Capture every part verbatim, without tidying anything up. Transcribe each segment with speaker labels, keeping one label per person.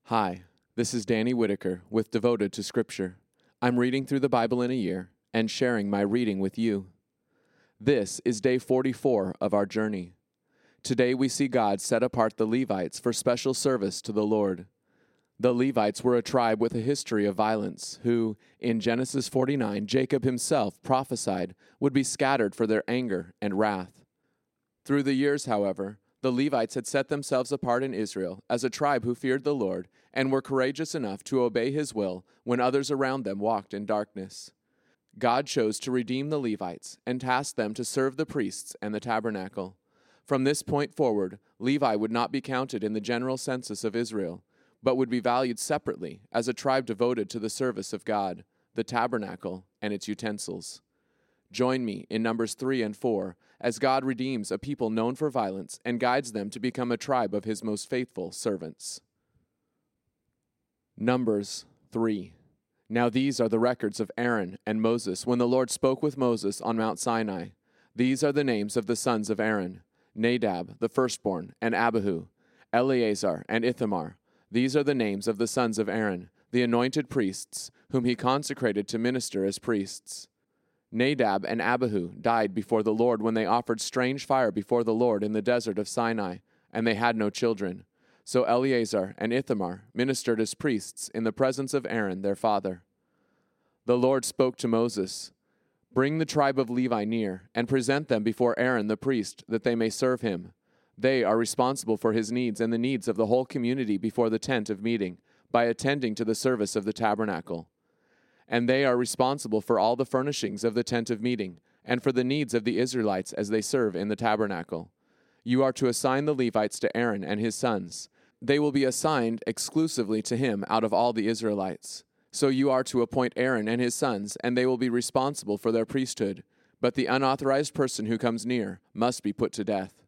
Speaker 1: Hi, this is Danny Whitaker with Devoted to Scripture. I'm reading through the Bible in a year and sharing my reading with you. This is day forty-four of our journey. Today we see God set apart the Levites for special service to the Lord. The Levites were a tribe with a history of violence who, in Genesis forty-nine, Jacob himself prophesied would be scattered for their anger and wrath. Through the years, however, the Levites had set themselves apart in Israel as a tribe who feared the Lord and were courageous enough to obey his will when others around them walked in darkness. God chose to redeem the Levites and tasked them to serve the priests and the tabernacle. From this point forward, Levi would not be counted in the general census of Israel, but would be valued separately as a tribe devoted to the service of God, the tabernacle, and its utensils. Join me in Numbers three and four as God redeems a people known for violence and guides them to become a tribe of his most faithful servants. Numbers three. Now these are the records of Aaron and Moses when the Lord spoke with Moses on Mount Sinai. These are the names of the sons of Aaron: Nadab, the firstborn, and Abihu, Eleazar, and Ithamar. These are the names of the sons of Aaron, the anointed priests, whom he consecrated to minister as priests. Nadab and Abihu died before the Lord when they offered strange fire before the Lord in the desert of Sinai, and they had no children. So Eleazar and Ithamar ministered as priests in the presence of Aaron their father. The Lord spoke to Moses, "Bring the tribe of Levi near, and present them before Aaron the priest, that they may serve him. They are responsible for his needs and the needs of the whole community before the tent of meeting, by attending to the service of the tabernacle. And they are responsible for all the furnishings of the tent of meeting, and for the needs of the Israelites as they serve in the tabernacle. You are to assign the Levites to Aaron and his sons. They will be assigned exclusively to him out of all the Israelites. So you are to appoint Aaron and his sons, and they will be responsible for their priesthood. But the unauthorized person who comes near must be put to death."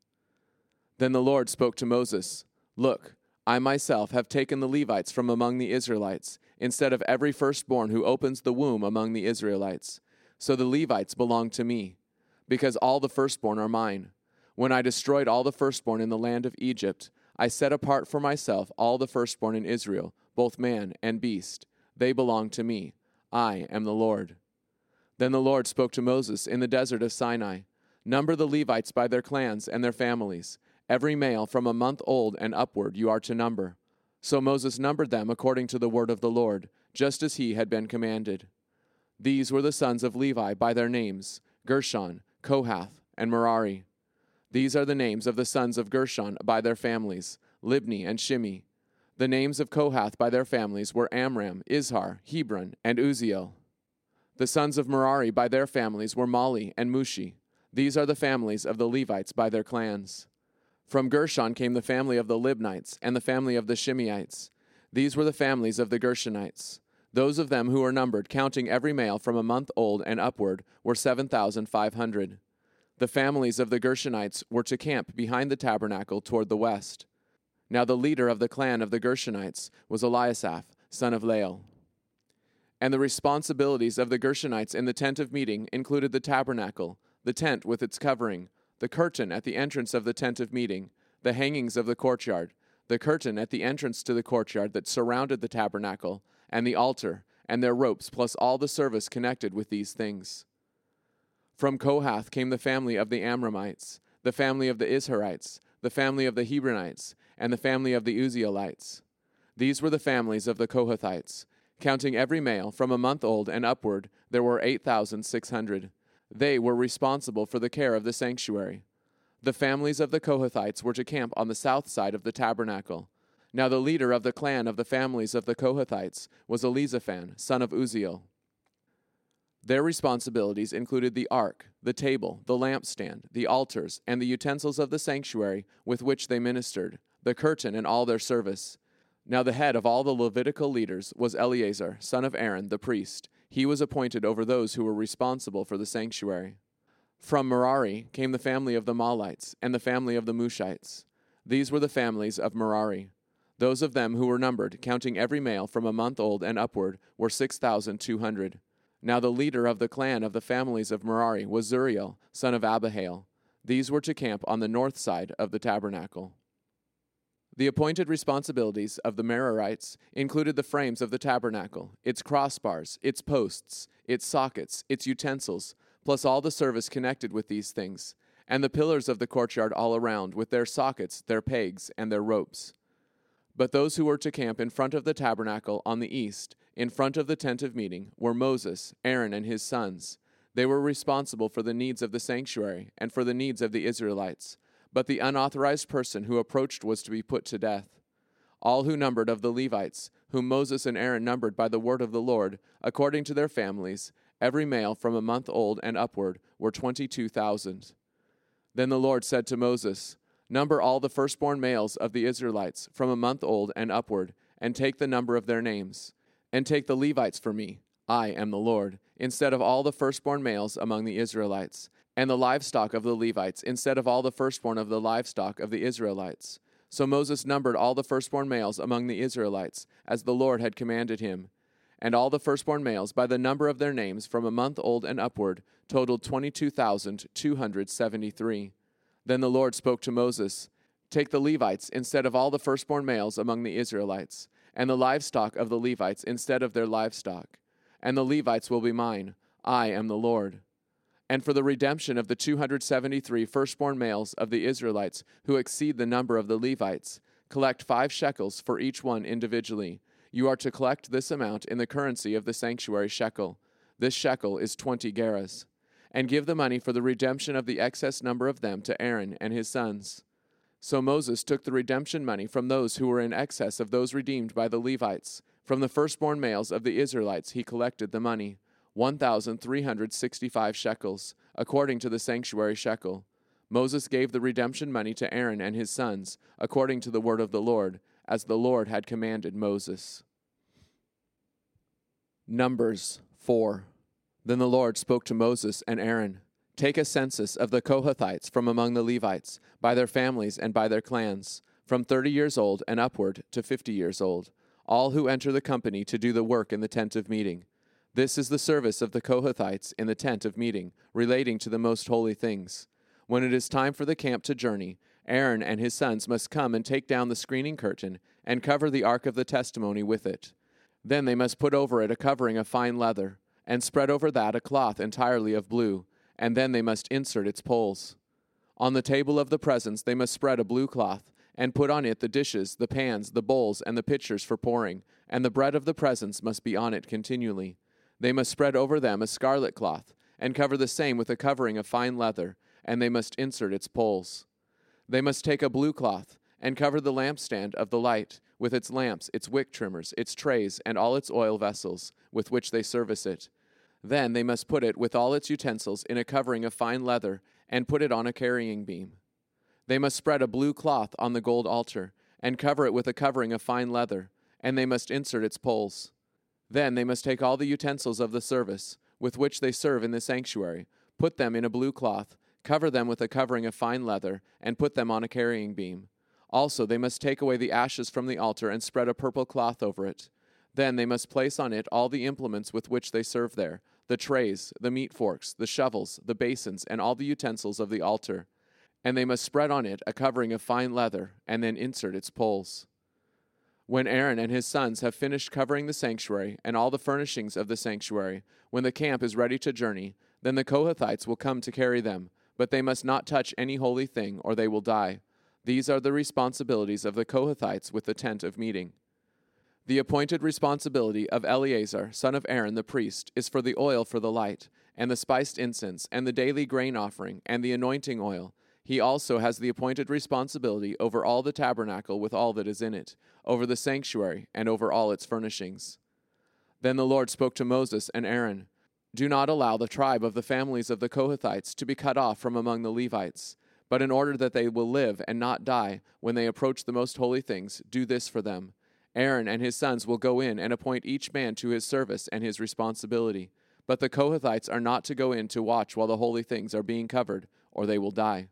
Speaker 1: Then the Lord spoke to Moses, "Look, I myself have taken the Levites from among the Israelites, instead of every firstborn who opens the womb among the Israelites. So the Levites belong to me, because all the firstborn are mine. When I destroyed all the firstborn in the land of Egypt, I set apart for myself all the firstborn in Israel, both man and beast. They belong to me. I am the Lord." Then the Lord spoke to Moses in the desert of Sinai, "Number the Levites by their clans and their families. Every male from a month old and upward you are to number." So Moses numbered them according to the word of the Lord, just as he had been commanded. These were the sons of Levi by their names: Gershon, Kohath, and Merari. These are the names of the sons of Gershon by their families: Libni and Shimi. The names of Kohath by their families were Amram, Izhar, Hebron, and Uzziel. The sons of Merari by their families were Mali and Mushi. These are the families of the Levites by their clans. From Gershon came the family of the Libnites and the family of the Shimeites. These were the families of the Gershonites. Those of them who were numbered, counting every male from a month old and upward, were seven thousand five hundred. The families of the Gershonites were to camp behind the tabernacle toward the west. Now the leader of the clan of the Gershonites was Eliasaph, son of Lael. And the responsibilities of the Gershonites in the tent of meeting included the tabernacle, the tent with its covering, the curtain at the entrance of the tent of meeting, the hangings of the courtyard, the curtain at the entrance to the courtyard that surrounded the tabernacle, and the altar, and their ropes, plus all the service connected with these things. From Kohath came the family of the Amramites, the family of the Izharites, the family of the Hebronites, and the family of the Uzzielites. These were the families of the Kohathites. Counting every male from a month old and upward, there were eight thousand six hundred. They were responsible for the care of the sanctuary. The families of the Kohathites were to camp on the south side of the tabernacle. Now the leader of the clan of the families of the Kohathites was Elizaphan, son of Uzziel. Their responsibilities included the ark, the table, the lampstand, the altars, and the utensils of the sanctuary with which they ministered, the curtain and all their service. Now the head of all the Levitical leaders was Eleazar, son of Aaron, the priest. He was appointed over those who were responsible for the sanctuary. From Merari came the family of the Malites and the family of the Mushites. These were the families of Merari. Those of them who were numbered, counting every male from a month old and upward, were six thousand two hundred. Now the leader of the clan of the families of Merari was Zuriel, son of Abihail. These were to camp on the north side of the tabernacle. The appointed responsibilities of the Merarites included the frames of the tabernacle, its crossbars, its posts, its sockets, its utensils, plus all the service connected with these things, and the pillars of the courtyard all around, with their sockets, their pegs, and their ropes. But those who were to camp in front of the tabernacle on the east, in front of the tent of meeting, were Moses, Aaron, and his sons. They were responsible for the needs of the sanctuary and for the needs of the Israelites. But the unauthorized person who approached was to be put to death. All who numbered of the Levites, whom Moses and Aaron numbered by the word of the Lord, according to their families, every male from a month old and upward, were twenty-two thousand. Then the Lord said to Moses, "Number all the firstborn males of the Israelites from a month old and upward, and take the number of their names. And take the Levites for me, I am the Lord, instead of all the firstborn males among the Israelites, and the livestock of the Levites, instead of all the firstborn of the livestock of the Israelites." So Moses numbered all the firstborn males among the Israelites, as the Lord had commanded him. And all the firstborn males, by the number of their names, from a month old and upward, totaled twenty-two thousand two hundred seventy-three. Then the Lord spoke to Moses, "Take the Levites instead of all the firstborn males among the Israelites, and the livestock of the Levites instead of their livestock. And the Levites will be mine. I am the Lord. And for the redemption of the two hundred seventy-three firstborn males of the Israelites who exceed the number of the Levites, collect five shekels for each one individually. You are to collect this amount in the currency of the sanctuary shekel. This shekel is twenty gerahs. And give the money for the redemption of the excess number of them to Aaron and his sons." So Moses took the redemption money from those who were in excess of those redeemed by the Levites. From the firstborn males of the Israelites he collected the money, one thousand three hundred sixty-five shekels, according to the sanctuary shekel. Moses gave the redemption money to Aaron and his sons, according to the word of the Lord, as the Lord had commanded Moses. Numbers four. Then the Lord spoke to Moses and Aaron, "Take a census of the Kohathites from among the Levites, by their families and by their clans, from thirty years old and upward to fifty years old, all who enter the company to do the work in the tent of meeting. This is the service of the Kohathites in the tent of meeting, relating to the most holy things. When it is time for the camp to journey, Aaron and his sons must come and take down the screening curtain and cover the ark of the testimony with it. Then they must put over it a covering of fine leather, and spread over that a cloth entirely of blue, and then they must insert its poles. On the table of the presence they must spread a blue cloth, and put on it the dishes, the pans, the bowls, and the pitchers for pouring, and the bread of the presence must be on it continually. They must spread over them a scarlet cloth, and cover the same with a covering of fine leather, and they must insert its poles. They must take a blue cloth, and cover the lampstand of the light, with its lamps, its wick trimmers, its trays, and all its oil vessels, with which they service it. Then they must put it with all its utensils in a covering of fine leather, and put it on a carrying beam. They must spread a blue cloth on the gold altar, and cover it with a covering of fine leather, and they must insert its poles. Then they must take all the utensils of the service, with which they serve in the sanctuary, put them in a blue cloth, cover them with a covering of fine leather, and put them on a carrying beam. Also they must take away the ashes from the altar and spread a purple cloth over it. Then they must place on it all the implements with which they serve there, the trays, the meat forks, the shovels, the basins, and all the utensils of the altar. And they must spread on it a covering of fine leather, and then insert its poles. When Aaron and his sons have finished covering the sanctuary and all the furnishings of the sanctuary, when the camp is ready to journey, then the Kohathites will come to carry them, but they must not touch any holy thing, or they will die. These are the responsibilities of the Kohathites with the tent of meeting. The appointed responsibility of Eleazar, son of Aaron the priest, is for the oil for the light, and the spiced incense, and the daily grain offering, and the anointing oil. He also has the appointed responsibility over all the tabernacle with all that is in it, over the sanctuary, and over all its furnishings. Then the Lord spoke to Moses and Aaron, "Do not allow the tribe of the families of the Kohathites to be cut off from among the Levites, but in order that they will live and not die when they approach the most holy things, do this for them. Aaron and his sons will go in and appoint each man to his service and his responsibility. But the Kohathites are not to go in to watch while the holy things are being covered, or they will die."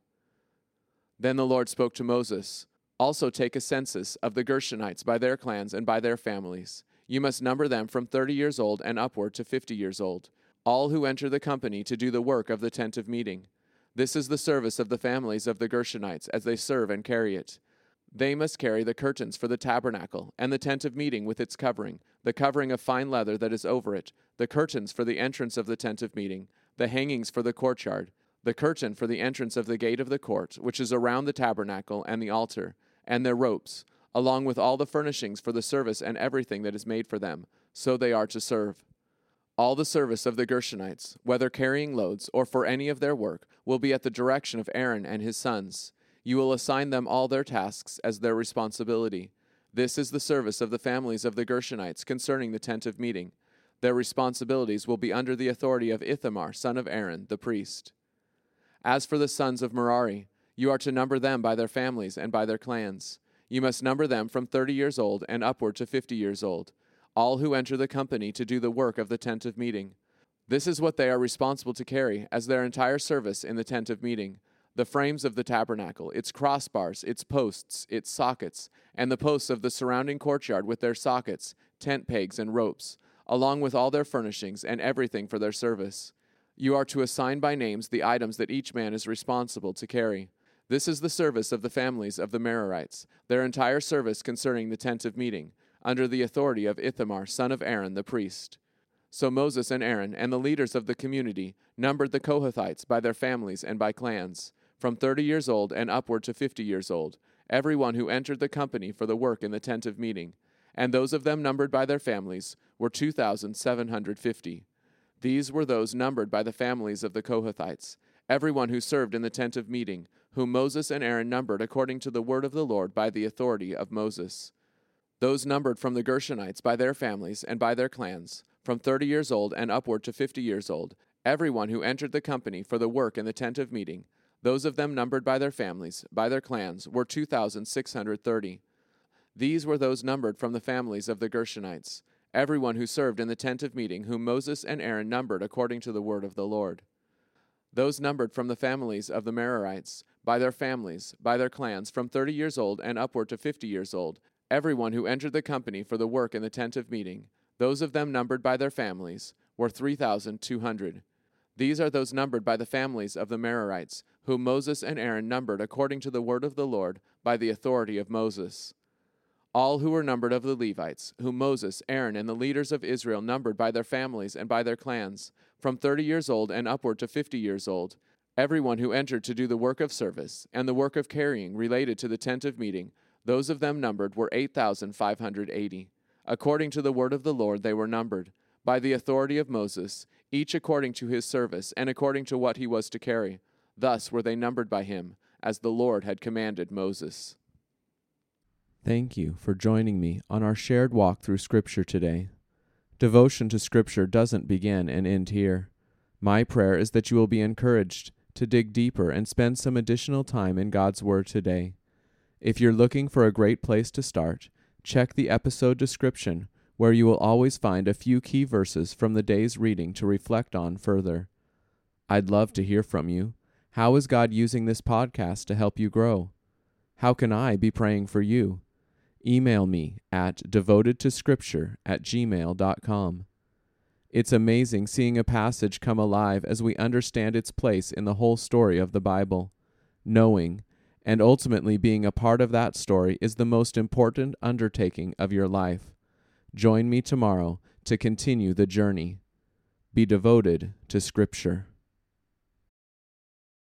Speaker 1: Then the Lord spoke to Moses, "Also take a census of the Gershonites by their clans and by their families. You must number them from thirty years old and upward to fifty years old, all who enter the company to do the work of the tent of meeting. This is the service of the families of the Gershonites as they serve and carry it. They must carry the curtains for the tabernacle, and the tent of meeting with its covering, the covering of fine leather that is over it, the curtains for the entrance of the tent of meeting, the hangings for the courtyard, the curtain for the entrance of the gate of the court, which is around the tabernacle and the altar, and their ropes, along with all the furnishings for the service and everything that is made for them, so they are to serve. All the service of the Gershonites, whether carrying loads or for any of their work, will be at the direction of Aaron and his sons. You will assign them all their tasks as their responsibility. This is the service of the families of the Gershonites concerning the tent of meeting. Their responsibilities will be under the authority of Ithamar, son of Aaron, the priest. As for the sons of Merari, you are to number them by their families and by their clans. You must number them from thirty years old and upward to fifty years old, all who enter the company to do the work of the tent of meeting. This is what they are responsible to carry as their entire service in the tent of meeting: the frames of the tabernacle, its crossbars, its posts, its sockets, and the posts of the surrounding courtyard with their sockets, tent pegs, and ropes, along with all their furnishings and everything for their service. You are to assign by names the items that each man is responsible to carry. This is the service of the families of the Merarites, their entire service concerning the tent of meeting, under the authority of Ithamar, son of Aaron, the priest. So Moses and Aaron and the leaders of the community numbered the Kohathites by their families and by clans, from thirty years old and upward to fifty years old, every one who entered the company for the work in the tent of meeting. And those of them numbered by their families were two thousand seven hundred fifty. These were those numbered by the families of the Kohathites, every one who served in the tent of meeting, whom Moses and Aaron numbered according to the word of the Lord by the authority of Moses. Those numbered from the Gershonites by their families and by their clans, from thirty years old and upward to fifty years old, every one who entered the company for the work in the tent of meeting, those of them numbered by their families, by their clans, were two thousand six hundred thirty. These were those numbered from the families of the Gershonites, every one who served in the tent of meeting, whom Moses and Aaron numbered according to the word of the Lord. Those numbered from the families of the Merarites, by their families, by their clans, from thirty years old and upward to fifty years old, every one who entered the company for the work in the tent of meeting, those of them numbered by their families, were three thousand two hundred. These are those numbered by the families of the Merarites, whom Moses and Aaron numbered according to the word of the Lord by the authority of Moses. All who were numbered of the Levites, whom Moses, Aaron, and the leaders of Israel numbered by their families and by their clans, from thirty years old and upward to fifty years old, every one who entered to do the work of service and the work of carrying related to the tent of meeting, those of them numbered were eight thousand five hundred eighty. According to the word of the Lord they were numbered, by the authority of Moses, each according to his service and according to what he was to carry. Thus were they numbered by him, as the Lord had commanded Moses. Thank you for joining me on our shared walk through Scripture today. Devotion to Scripture doesn't begin and end here. My prayer is that you will be encouraged to dig deeper and spend some additional time in God's Word today. If you're looking for a great place to start, check the episode description, where you will always find a few key verses from the day's reading to reflect on further. I'd love to hear from you. How is God using this podcast to help you grow? How can I be praying for you? Email me at devotedtoscripture at gmail dot com. It's amazing seeing a passage come alive as we understand its place in the whole story of the Bible. Knowing and ultimately being a part of that story is the most important undertaking of your life. Join me tomorrow to continue the journey. Be devoted to Scripture.